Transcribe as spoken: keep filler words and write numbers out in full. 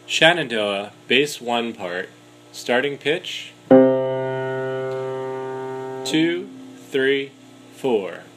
Shenandoah, bass one part, starting pitch, two, three, four.